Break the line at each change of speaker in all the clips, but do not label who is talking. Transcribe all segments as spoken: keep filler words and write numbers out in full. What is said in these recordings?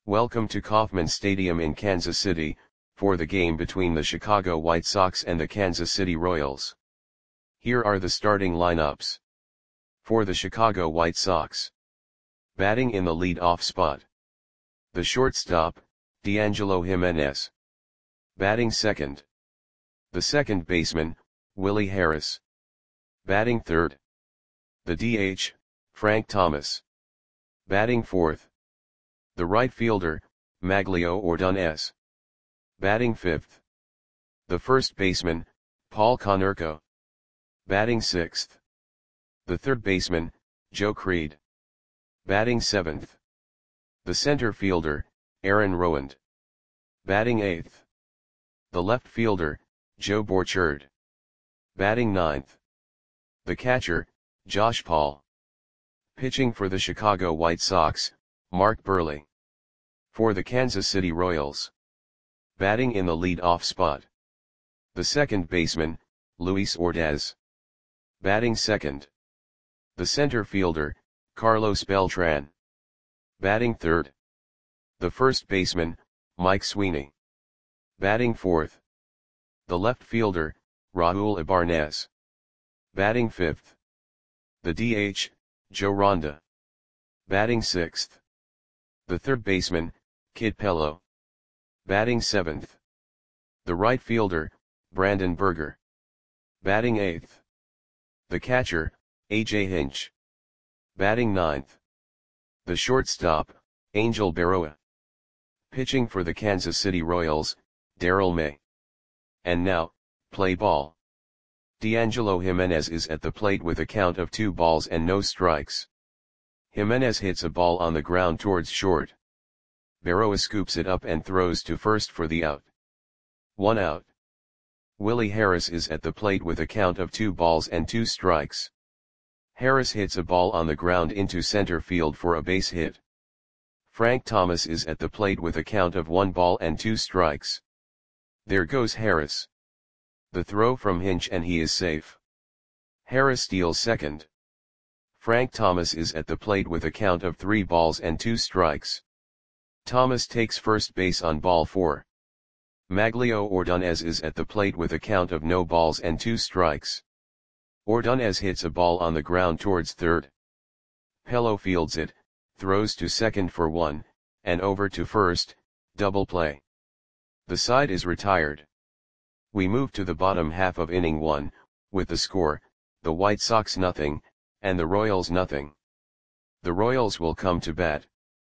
Welcome to Kauffman Stadium in Kansas City, for the game between the Chicago White Sox and the Kansas City Royals. Here are the starting lineups. For the Chicago White Sox. Batting in the lead-off spot. The shortstop, D'Angelo Jimenez. Batting second. The second baseman, Willie Harris. Batting third. The D H, Frank Thomas. Batting fourth. The right fielder, Magglio Ordonez. Batting fifth. The first baseman, Paul Konerko. Batting sixth. The third baseman, Joe Creed. Batting seventh. The center fielder, Aaron Rowand. Batting eighth. The left fielder, Joe Borchard. Batting ninth. The catcher, Josh Paul. Pitching for the Chicago White Sox, Mark Buehrle. For the Kansas City Royals. Batting in the lead-off spot. The second baseman, Luis Ordaz. Batting second. The center fielder, Carlos Beltran. Batting third. The first baseman, Mike Sweeney. Batting fourth. The left fielder, Raul Ibarnez. Batting fifth. The D H, Joe Ronda. Batting sixth. The third baseman, Kid Pello. Batting seventh. The right fielder, Brandon Berger. Batting eighth. The catcher, A J Hinch. Batting ninth. The shortstop, Angel Berroa. Pitching for the Kansas City Royals, Darrell May. And now, play ball. D'Angelo Jimenez is at the plate with a count of two balls and no strikes. Jimenez hits a ball on the ground towards short. Berroa scoops it up and throws to first for the out. One out. Willie Harris is at the plate with a count of two balls and two strikes. Harris hits a ball on the ground into center field for a base hit. Frank Thomas is at the plate with a count of one ball and two strikes. There goes Harris. The throw from Hinch and he is safe. Harris steals second. Frank Thomas is at the plate with a count of three balls and two strikes. Thomas takes first base on ball four. Magglio Ordonez is at the plate with a count of no balls and two strikes. Ordonez hits a ball on the ground towards third. Pello fields it, throws to second for one, and over to first, double play. The side is retired. We move to the bottom half of inning one, with the score, the White Sox nothing, and the Royals nothing. The Royals will come to bat.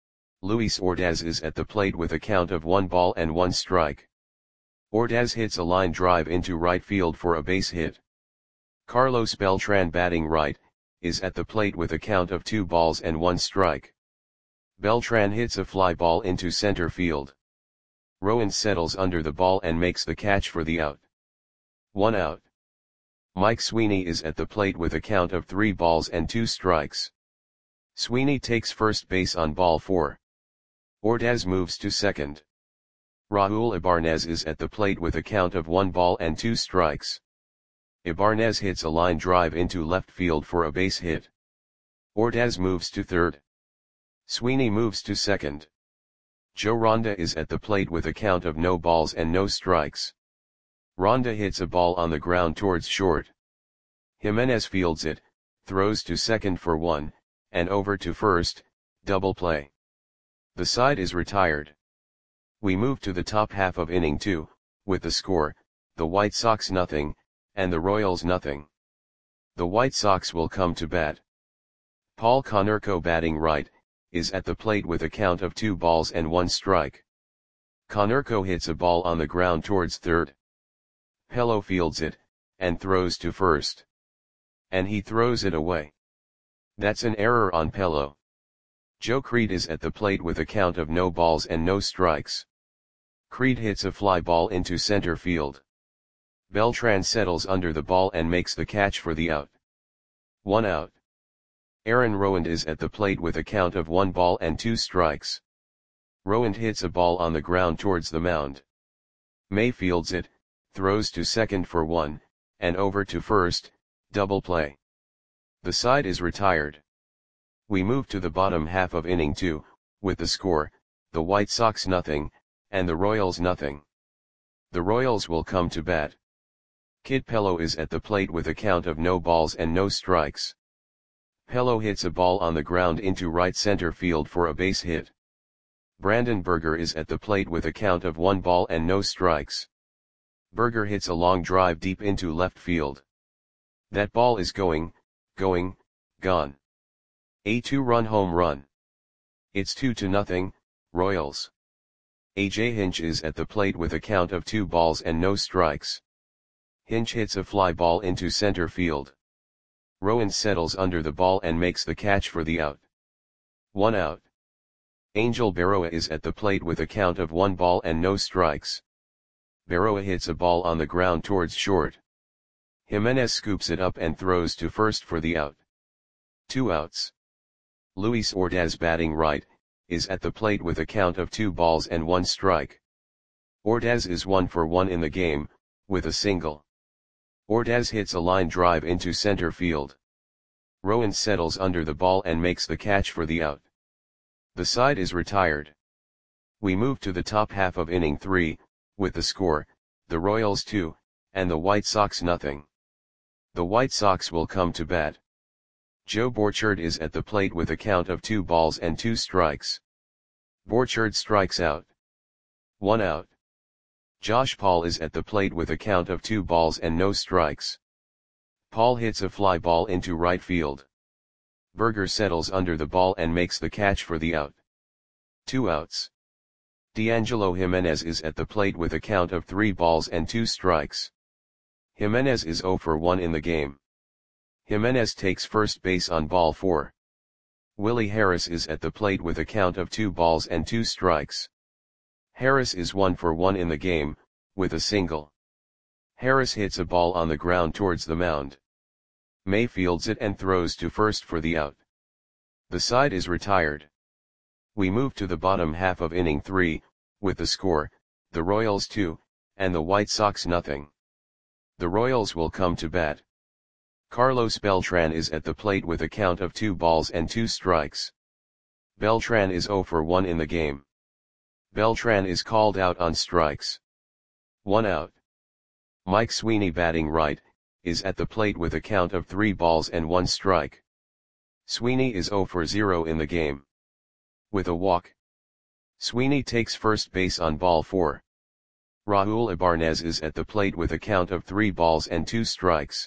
Luis Ordaz is at the plate with a count of one ball and one strike. Ordaz hits a line drive into right field for a base hit. Carlos Beltran, batting right, is at the plate with a count of two balls and one strike. Beltran hits a fly ball into center field. Rowand settles under the ball and makes the catch for the out. One out. Mike Sweeney is at the plate with a count of three balls and two strikes. Sweeney takes first base on ball four. Ordaz moves to second. Raul Ibarnez is at the plate with a count of one ball and two strikes. Ibarnez hits a line drive into left field for a base hit. Ordaz moves to third. Sweeney moves to second. Joe Ronda is at the plate with a count of no balls and no strikes. Ronda hits a ball on the ground towards short. Jimenez fields it, throws to second for one, and over to first, double play. The side is retired. We move to the top half of inning two, with the score, the White Sox nothing, and the Royals nothing. The White Sox will come to bat. Paul Konerko, batting right, is at the plate with a count of two balls and one strike. Konerko hits a ball on the ground towards third. Pello fields it, and throws to first. And he throws it away. That's an error on Pello. Joe Creed is at the plate with a count of no balls and no strikes. Creed hits a fly ball into center field. Beltran settles under the ball and makes the catch for the out. One out. Aaron Rowand is at the plate with a count of one ball and two strikes. Rowand hits a ball on the ground towards the mound. May fields it, throws to second for one, and over to first, double play. The side is retired. We move to the bottom half of inning two, with the score, the White Sox nothing, and the Royals nothing. The Royals will come to bat. Kid Pello is at the plate with a count of no balls and no strikes. Pello hits a ball on the ground into right center field for a base hit. Brandon Berger is at the plate with a count of one ball and no strikes. Berger hits a long drive deep into left field. That ball is going, going, gone. A two-run home run. It's two to nothing, Royals. A J Hinch is at the plate with a count of two balls and no strikes. Hinch hits a fly ball into center field. Rowan settles under the ball and makes the catch for the out. One out. Angel Berroa is at the plate with a count of one ball and no strikes. Berroa hits a ball on the ground towards short. Jimenez scoops it up and throws to first for the out. Two outs. Luis Ordaz, batting right, is at the plate with a count of two balls and one strike. Ordaz is one for one in the game, with a single. Ordaz hits a line drive into center field. Rowan settles under the ball and makes the catch for the out. The side is retired. We move to the top half of inning three, with the score, the Royals two, and the White Sox nothing. The White Sox will come to bat. Joe Borchard is at the plate with a count of two balls and two strikes. Borchard strikes out. One out. Josh Paul is at the plate with a count of two balls and no strikes. Paul hits a fly ball into right field. Berger settles under the ball and makes the catch for the out. Two outs. D'Angelo Jimenez is at the plate with a count of three balls and two strikes. Jimenez is zero for one in the game. Jimenez takes first base on ball four. Willie Harris is at the plate with a count of two balls and two strikes. Harris is one for one in the game, with a single. Harris hits a ball on the ground towards the mound. May fields it and throws to first for the out. The side is retired. We move to the bottom half of inning three, with the score, the Royals two, and the White Sox nothing. The Royals will come to bat. Carlos Beltran is at the plate with a count of two balls and two strikes. Beltran is zero for one in the game. Beltran is called out on strikes. One out. Mike Sweeney, batting right, is at the plate with a count of three balls and one strike. Sweeney is zero for zero in the game. With a walk. Sweeney takes first base on ball four. Raul Ibanez is at the plate with a count of three balls and two strikes.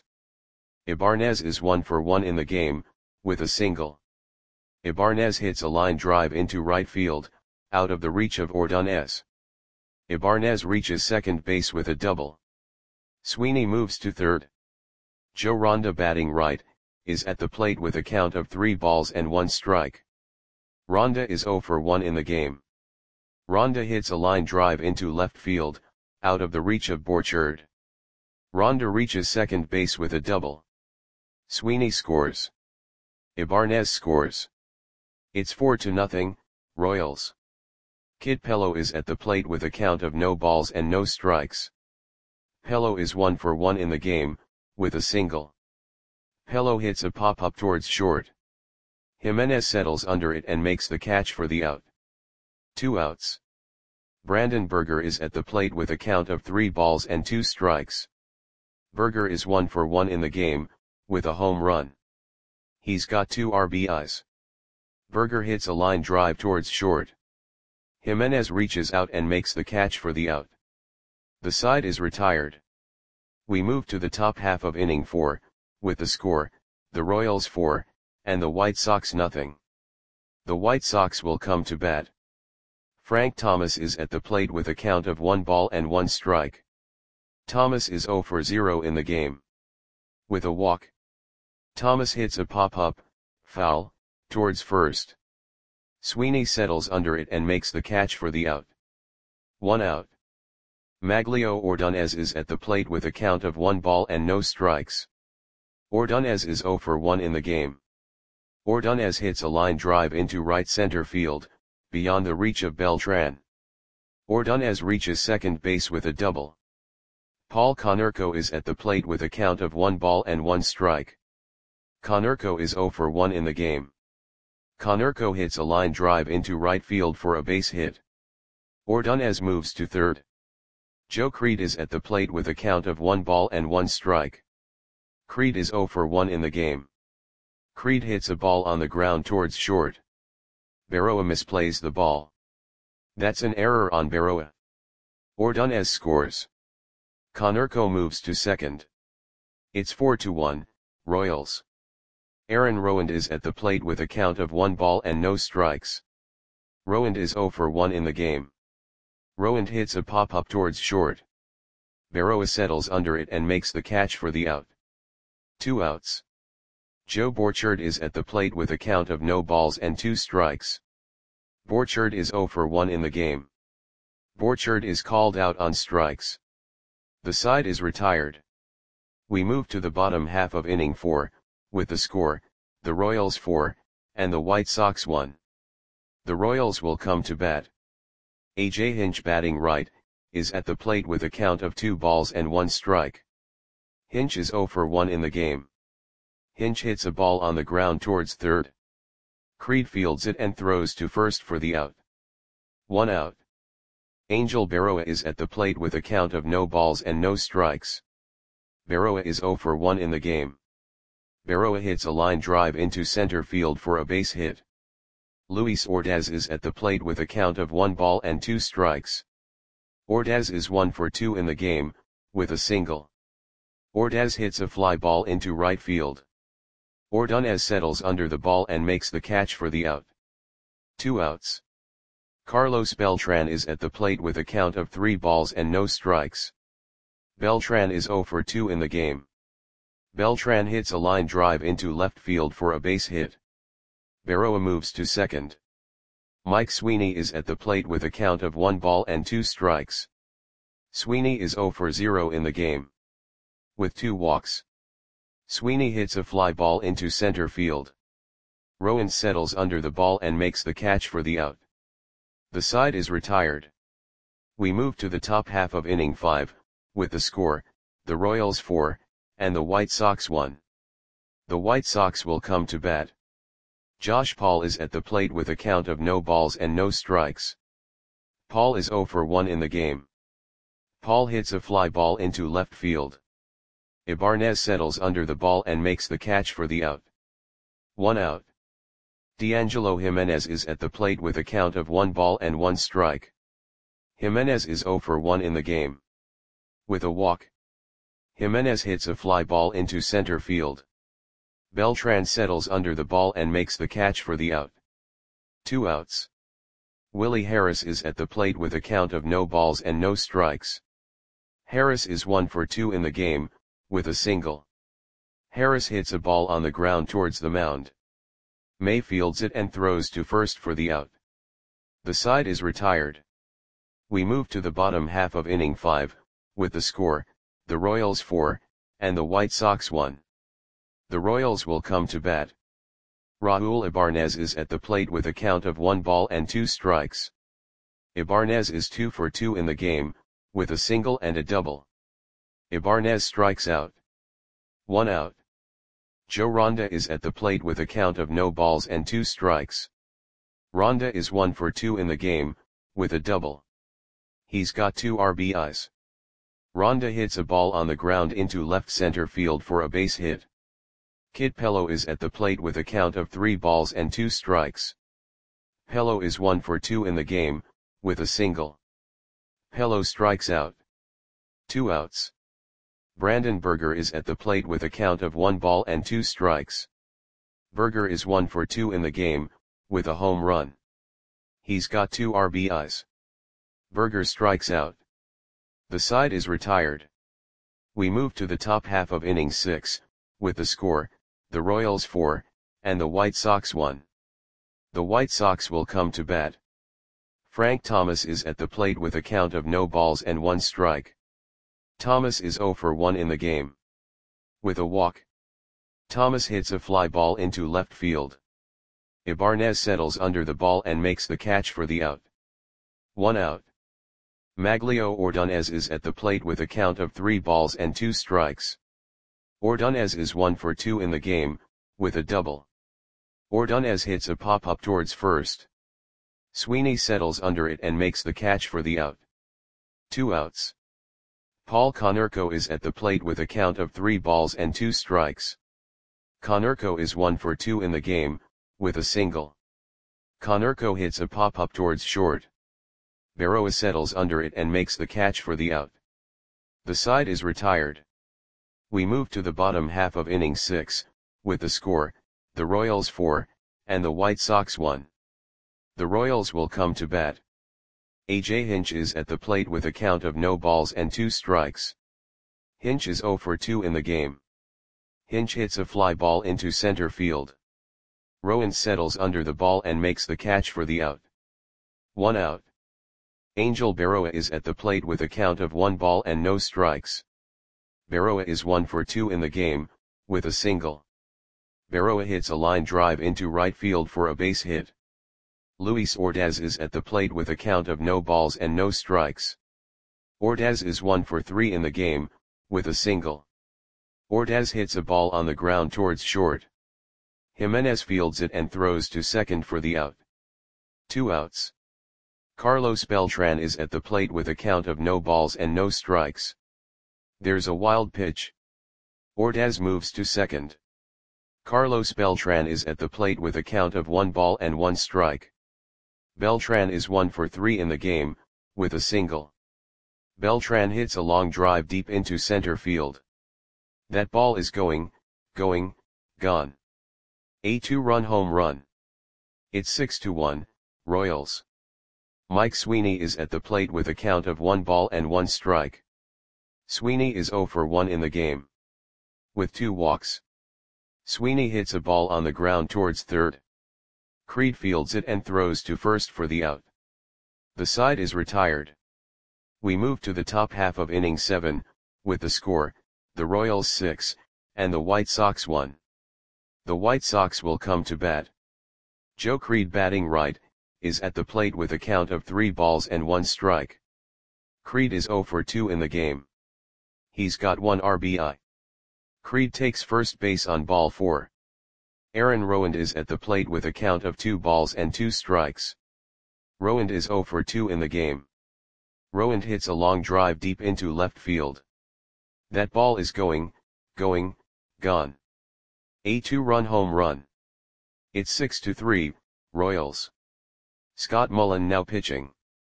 Ibanez is one for one in the game, with a single. Ibanez hits a line drive into right field, out of the reach of Ordonez. Ibanez reaches second base with a double. Sweeney moves to third. Joe Ronda, batting right, is at the plate with a count of three balls and one strike. Ronda is zero for one in the game. Ronda hits a line drive into left field, out of the reach of Borchard. Ronda reaches second base with a double. Sweeney scores. Ibanez scores. It's four to nothing, Royals. Kid Pello is at the plate with a count of no balls and no strikes. Pello is one for one in the game, with a single. Pello hits a pop-up towards short. Jimenez settles under it and makes the catch for the out. Two outs. Brandon Berger is at the plate with a count of three balls and two strikes. Berger is one for one in the game, with a home run. He's got two R B Is. Berger hits a line drive towards short. Jimenez reaches out and makes the catch for the out. The side is retired. We move to the top half of inning four, with the score, the Royals four, and the White Sox nothing. The White Sox will come to bat. Frank Thomas is at the plate with a count of one ball and one strike. Thomas is zero for zero in the game. With a walk. Thomas hits a pop-up, foul, towards first. Sweeney settles under it and makes the catch for the out. One out. Maglio Ordonez is at the plate with a count of one ball and no strikes. Ordonez is zero for one in the game. Ordonez hits a line drive into right center field, beyond the reach of Beltran. Ordonez reaches second base with a double. Paul Konerko is at the plate with a count of one ball and one strike. Konerko is zero for one in the game. Konerko hits a line drive into right field for a base hit. Ordonez moves to third. Joe Creed is at the plate with a count of one ball and one strike. Creed is zero for one in the game. Creed hits a ball on the ground towards short. Berroa misplays the ball. That's an error on Berroa. Ordonez scores. Konerko moves to second. It's four to one, Royals. Aaron Rowand is at the plate with a count of one ball and no strikes. Rowand is zero for one in the game. Rowand hits a pop-up towards short. Berroa settles under it and makes the catch for the out. Two outs. Joe Borchard is at the plate with a count of no balls and two strikes. Borchard is zero for one in the game. Borchard is called out on strikes. The side is retired. We move to the bottom half of inning four, with the score, the Royals four, and the White Sox one. The Royals will come to bat. A J Hinch, batting right, is at the plate with a count of two balls and one strike. Hinch is zero for one in the game. Hinch hits a ball on the ground towards third. Creed fields it and throws to first for the out. One out. Angel Berroa is at the plate with a count of no balls and no strikes. Berroa is zero for one in the game. Berroa hits a line drive into center field for a base hit. Luis Ordaz is at the plate with a count of one ball and two strikes. Ordaz is one for two in the game, with a single. Ordaz hits a fly ball into right field. Ordonez settles under the ball and makes the catch for the out. Two outs. Carlos Beltran is at the plate with a count of three balls and no strikes. Beltran is zero for two in the game. Beltran hits a line drive into left field for a base hit. Berroa moves to second. Mike Sweeney is at the plate with a count of one ball and two strikes. Sweeney is zero for zero in the game. With two walks. Sweeney hits a fly ball into center field. Rowand settles under the ball and makes the catch for the out. The side is retired. We move to the top half of inning five, with the score, the Royals four, and the White Sox one. The White Sox will come to bat. Josh Paul is at the plate with a count of no balls and no strikes. Paul is zero for one in the game. Paul hits a fly ball into left field. Ibarnez settles under the ball and makes the catch for the out. One out. D'Angelo Jimenez is at the plate with a count of one ball and one strike. Jimenez is zero for one in the game. With a walk. Jimenez hits a fly ball into center field. Beltran settles under the ball and makes the catch for the out. Two outs. Willie Harris is at the plate with a count of no balls and no strikes. Harris is one for two in the game, with a single. Harris hits a ball on the ground towards the mound. May fields it and throws to first for the out. The side is retired. We move to the bottom half of inning five, with the score, the Royals four, and the White Sox one. The Royals will come to bat. Raul Ibarnez is at the plate with a count of one ball and two strikes. Ibarnez is two for two in the game, with a single and a double. Ibarnez strikes out. One out. Joe Ronda is at the plate with a count of no balls and two strikes. Ronda is one for two in the game, with a double. He's got two R B Is. Ronda hits a ball on the ground into left center field for a base hit. Kid Pello is at the plate with a count of three balls and two strikes. Pello is one for two in the game, with a single. Pello strikes out. Two outs. Brandon Berger is at the plate with a count of one ball and two strikes. Berger is one for two in the game, with a home run. He's got two R B Is. Berger strikes out. The side is retired. We move to the top half of inning six, with the score, the Royals four, and the White Sox one. The White Sox will come to bat. Frank Thomas is at the plate with a count of no balls and one strike. Thomas is zero for one in the game. With a walk. Thomas hits a fly ball into left field. Ibarnez settles under the ball and makes the catch for the out. One out. Maglio Ordonez is at the plate with a count of three balls and two strikes. Ordonez is one for two in the game, with a double. Ordonez hits a pop-up towards first. Sweeney settles under it and makes the catch for the out. Two outs. Paul Konerko is at the plate with a count of three balls and two strikes. Konerko is one for two in the game, with a single. Konerko hits a pop-up towards short. Berroa settles under it and makes the catch for the out. The side is retired. We move to the bottom half of inning six, with the score, the Royals four, and the White Sox one. The Royals will come to bat. A J Hinch is at the plate with a count of no balls and two strikes. Hinch is oh for two in the game. Hinch hits a fly ball into center field. Rowan settles under the ball and makes the catch for the out. One out. Angel Berroa is at the plate with a count of one ball and no strikes. Berroa is one for two in the game, with a single. Berroa hits a line drive into right field for a base hit. Luis Ordaz is at the plate with a count of no balls and no strikes. Ordaz is one for three in the game, with a single. Ordaz hits a ball on the ground towards short. Jimenez fields it and throws to second for the out. Two outs. Carlos Beltran is at the plate with a count of no balls and no strikes. There's a wild pitch. Ordaz moves to second. Carlos Beltran is at the plate with a count of one ball and one strike. Beltran is one for three in the game, with a single. Beltran hits a long drive deep into center field. That ball is going, going, gone. A two-run home run. It's six to one, Royals. Mike Sweeney is at the plate with a count of one ball and one strike. Sweeney is oh for one in the game. With two walks. Sweeney hits a ball on the ground towards third. Creed fields it and throws to first for the out. The side is retired. We move to the top half of inning seven, with the score, the Royals six, and the White Sox one. The White Sox will come to bat. Joe Creed, batting right, is at the plate with a count of three balls and one strike. Creed is oh for two in the game. He's got one R B I. Creed takes first base on ball four. Aaron Rowand is at the plate with a count of two balls and two strikes. Rowand is oh for two in the game. Rowand hits a long drive deep into left field. That ball is going, going, gone. A two-run home run. It's six to three, Royals. Scott Mullen now pitching.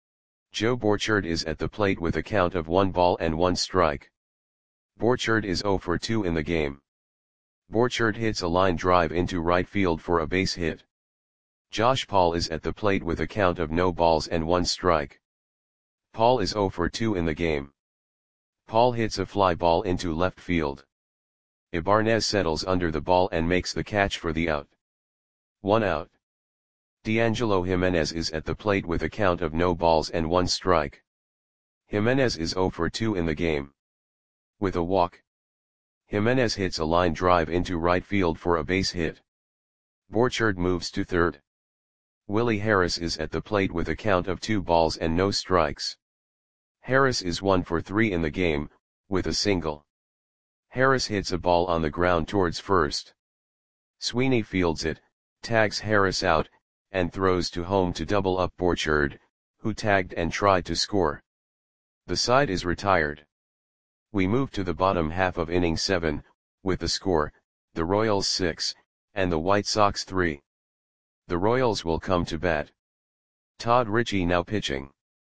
Joe Borchard is at the plate with a count of one ball and one strike. Borchard is oh for two in the game. Borchard hits a line drive into right field for a base hit. Josh Paul is at the plate with a count of no balls and one strike. Paul is oh for two in the game. Paul hits a fly ball into left field. Ibarnez settles under the ball and makes the catch for the out. One out. D'Angelo Jimenez is at the plate with a count of no balls and one strike. Jimenez is oh for two in the game. With a walk. Jimenez hits a line drive into right field for a base hit. Borchard moves to third. Willie Harris is at the plate with a count of two balls and no strikes. Harris is one for three in the game, with a single. Harris hits a ball on the ground towards first. Sweeney fields it, tags Harris out, and throws to home to double up Borchard, who tagged and tried to score. The side is retired. We move to the bottom half of inning seven, with the score, the Royals six, and the White Sox three. The Royals will come to bat. Todd Ritchie now pitching.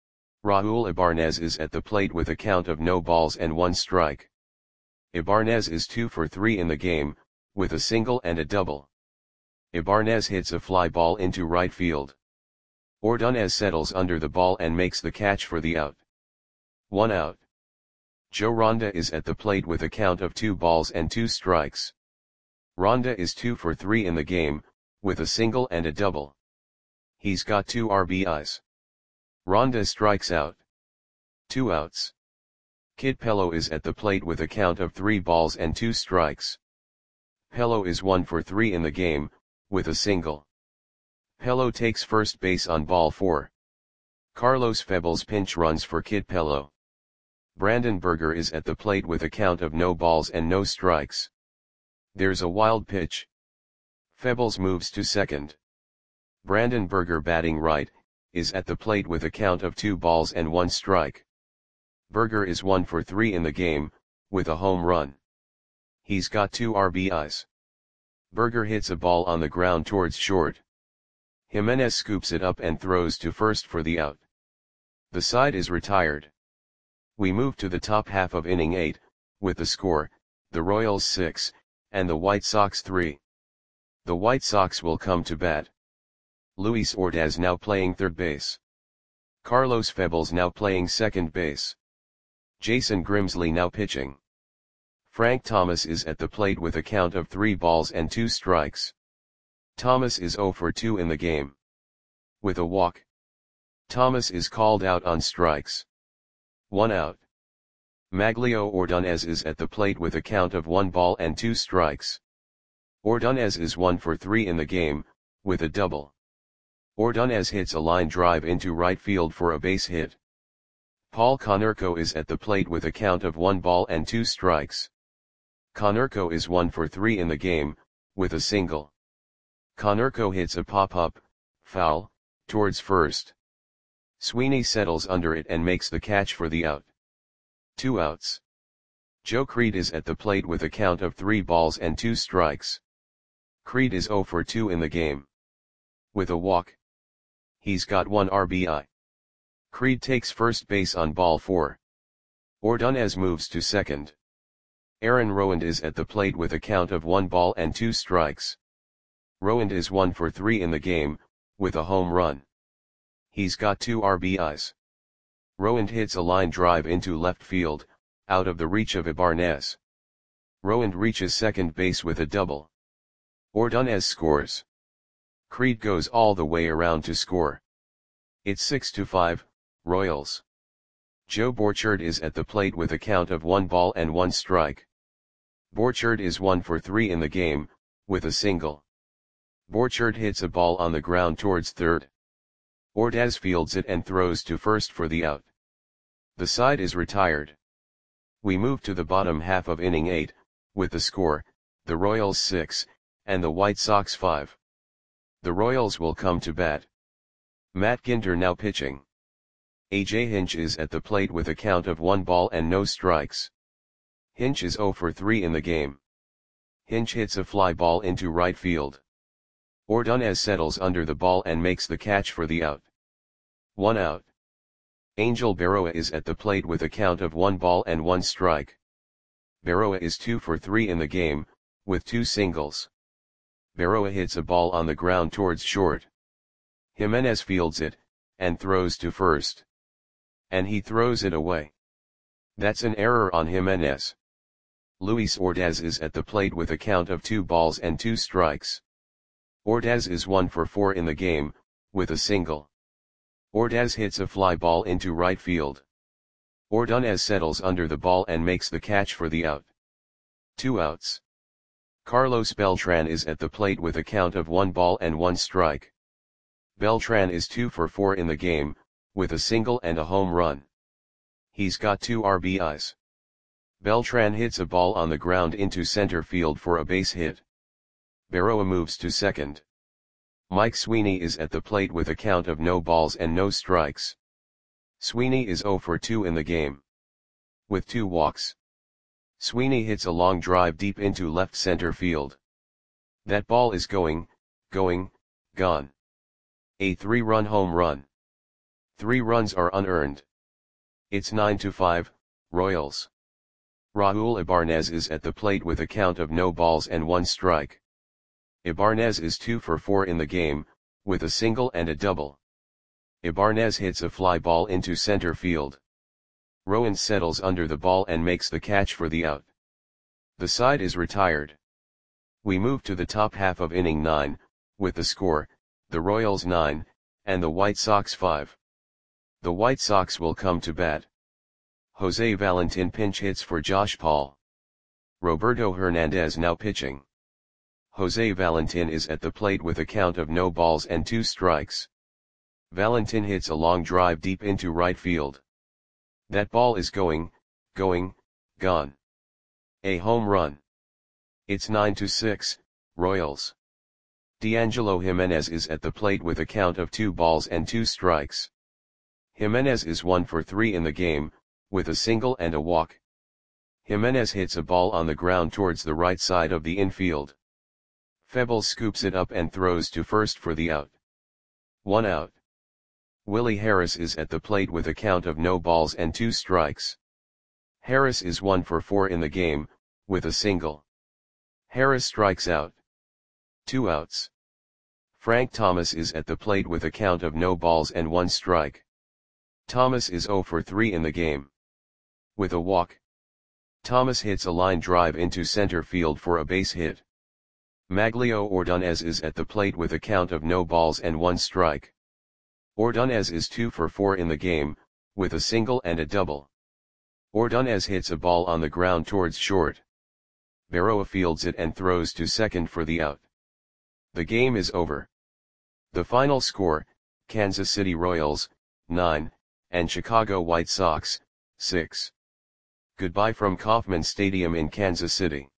Raul Ibarnez is at the plate with a count of no balls and one strike. Ibarnez is two for three in the game, with a single and a double. Ibarnez hits a fly ball into right field. Ordonez settles under the ball and makes the catch for the out. One out. Joe Ronda is at the plate with a count of two balls and two strikes. Ronda is two for three in the game, with a single and a double. He's got two R B Is. Ronda strikes out. Two outs. Kid Pello is at the plate with a count of three balls and two strikes. Pello is one for three in the game, with a single. Pello takes first base on ball four. Carlos Febles pinch runs for Kid Pello. Brandon Berger is at the plate with a count of no balls and no strikes. There's a wild pitch. Febles moves to second. Brandon Berger, batting right, is at the plate with a count of two balls and one strike. Berger is one for three in the game, with a home run. He's got two R B Is. Berger hits a ball on the ground towards short. Jimenez scoops it up and throws to first for the out. The side is retired. We move to the top half of inning eight, with the score, the Royals six, and the White Sox three. The White Sox will come to bat. Luis Ordaz now playing third base. Carlos Febles now playing second base. Jason Grimsley now pitching. Frank Thomas is at the plate with a count of three balls and two strikes. Thomas is zero for two in the game. With a walk. Thomas is called out on strikes. One out. Maglio Ordonez is at the plate with a count of one ball and two strikes. Ordonez is one for three in the game, with a double. Ordonez hits a line drive into right field for a base hit. Paul Konerko is at the plate with a count of one ball and two strikes. Konerko is one for three in the game, with a single. Konerko hits a pop-up, foul, towards first. Sweeney settles under it and makes the catch for the out. Two outs. Joe Creed is at the plate with a count of three balls and two strikes. Creed is zero for two in the game. With a walk. He's got one R B I. Creed takes first base on ball four. Ordonez moves to second. Aaron Rowand is at the plate with a count of one ball and two strikes. Rowand is one for three in the game, with a home run. He's got two R B Is. Rowand hits a line drive into left field, out of the reach of Ibarnez. Rowand reaches second base with a double. Ordonez scores. Creed goes all the way around to score. It's six to five, Royals. Joe Borchard is at the plate with a count of one ball and one strike. Borchard is one for three in the game, with a single. Borchard hits a ball on the ground towards third. Ordaz fields it and throws to first for the out. The side is retired. We move to the bottom half of inning eight, with the score, the Royals six, and the White Sox five. The Royals will come to bat. Matt Ginter now pitching. A J Hinch is at the plate with a count of one ball and no strikes. Hinch is zero for three in the game. Hinch hits a fly ball into right field. Ordonez settles under the ball and makes the catch for the out. One out. Angel Berroa is at the plate with a count of one ball and one strike. Berroa is two for three in the game, with two singles. Berroa hits a ball on the ground towards short. Jimenez fields it, and throws to first. And he throws it away. That's an error on Jimenez. Luis Ordaz is at the plate with a count of two balls and two strikes. Ordaz is one for four in the game, with a single. Ordaz hits a fly ball into right field. Ordonez settles under the ball and makes the catch for the out. Two outs. Carlos Beltran is at the plate with a count of one ball and one strike. Beltran is two for four in the game, with a single and a home run. He's got two R B Is. Beltran hits a ball on the ground into center field for a base hit. Berroa moves to second. Mike Sweeney is at the plate with a count of no balls and no strikes. Sweeney is zero for two in the game. With two walks. Sweeney hits a long drive deep into left center field. That ball is going, going, gone. A three-run home run. Three runs are unearned. It's nine to five, Royals. Raul Ibarnez is at the plate with a count of no balls and one strike. Ibarnez is two for four in the game, with a single and a double. Ibarnez hits a fly ball into center field. Rowand settles under the ball and makes the catch for the out. The side is retired. We move to the top half of inning nine, with the score, the Royals nine, and the White Sox five. The White Sox will come to bat. Jose Valentin pinch hits for Josh Paul. Roberto Hernandez now pitching. Jose Valentin is at the plate with a count of no balls and two strikes. Valentin hits a long drive deep into right field. That ball is going, going, gone. A home run. It's nine to six, Royals. D'Angelo Jimenez is at the plate with a count of two balls and two strikes. Jimenez is one for three in the game, with a single and a walk. Jimenez hits a ball on the ground towards the right side of the infield. Febles scoops it up and throws to first for the out. One out. Willie Harris is at the plate with a count of no balls and two strikes. Harris is one for four in the game, with a single. Harris strikes out. Two outs. Frank Thomas is at the plate with a count of no balls and one strike. Thomas is zero for three in the game. With a walk. Thomas hits a line drive into center field for a base hit. Maglio Ordonez is at the plate with a count of no balls and one strike. Ordonez is two for four in the game, with a single and a double. Ordonez hits a ball on the ground towards short. Berroa fields it and throws to second for the out. The game is over. The final score, Kansas City Royals, nine, and Chicago White Sox, six. Goodbye from Kauffman Stadium in Kansas City.